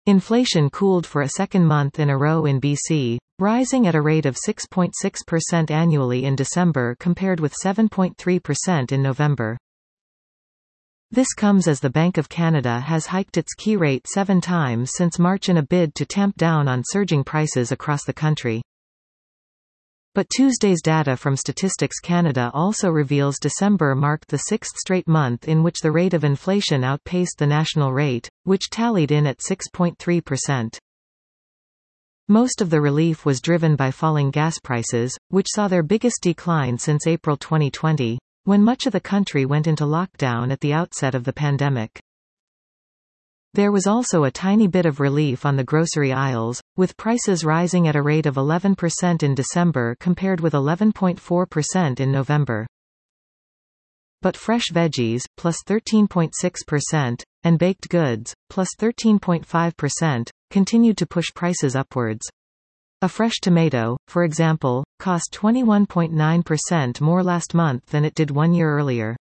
Inflation cooled for a second month in a row in BC, rising at a rate of 6.6% annually in December compared with 7.3% in November. This comes as the Bank of Canada has hiked its key rate 7 times since March in a bid to tamp down on surging prices across the country. But Tuesday's data from Statistics Canada also reveals December marked the 6th straight month in which the rate of inflation outpaced the national rate, which tallied in at 6.3%. Most of the relief was driven by falling gas prices, which saw their biggest decline since April 2020, when much of the country went into lockdown at the outset of the pandemic. There was also a tiny bit of relief on the grocery aisles, with prices rising at a rate of 11% in December compared with 11.4% in November. But fresh veggies, plus 13.6%, and baked goods, plus 13.5%, continued to push prices upwards. A fresh tomato, for example, cost 21.9% more last month than it did 1 year earlier.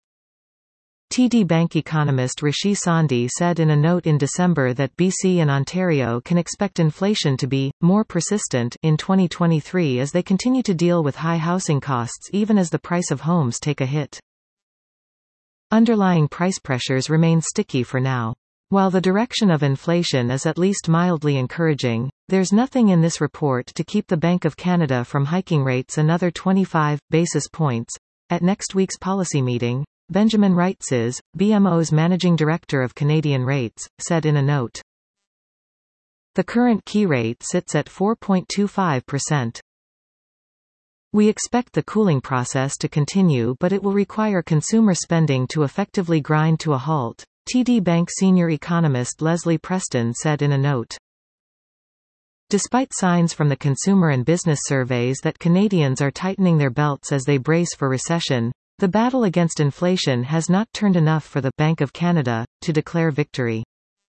TD Bank economist Rishi Sandhi said in a note in December that BC and Ontario can expect inflation to be more persistent in 2023 as they continue to deal with high housing costs even as the price of homes take a hit. Underlying price pressures remain sticky for now. While the direction of inflation is at least mildly encouraging, there's nothing in this report to keep the Bank of Canada from hiking rates another 25 basis points at next week's policy meeting, Benjamin Reitzes, BMO's managing director of Canadian Rates, said in a note. The current key rate sits at 4.25%. We expect the cooling process to continue, but it will require consumer spending to effectively grind to a halt, TD Bank senior economist Leslie Preston said in a note. Despite signs from the consumer and business surveys that Canadians are tightening their belts as they brace for recession, the battle against inflation has not turned enough for the Bank of Canada to declare victory.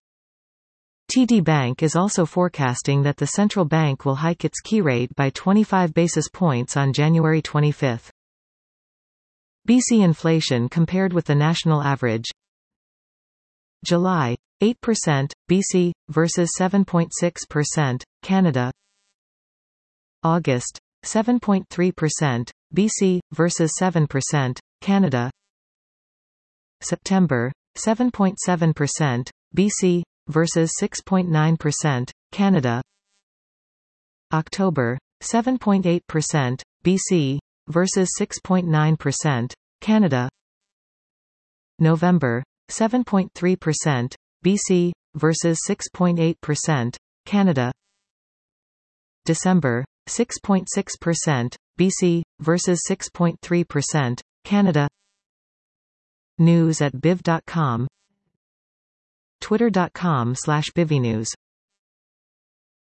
TD Bank is also forecasting that the central bank will hike its key rate by 25 basis points on January 25. BC inflation compared with the national average. July, 8%, BC, versus 7.6%, Canada. August, 7.3%, BC, versus 7%, Canada. September, 7.7%, BC, versus 6.9%, Canada. October, 7.8%, BC, versus 6.9%, Canada. November, 7.3%, BC, versus 6.8%, Canada. December, 6.6%, BC, versus 6.3%, Canada. News at biv.com. Twitter.com/bivvynews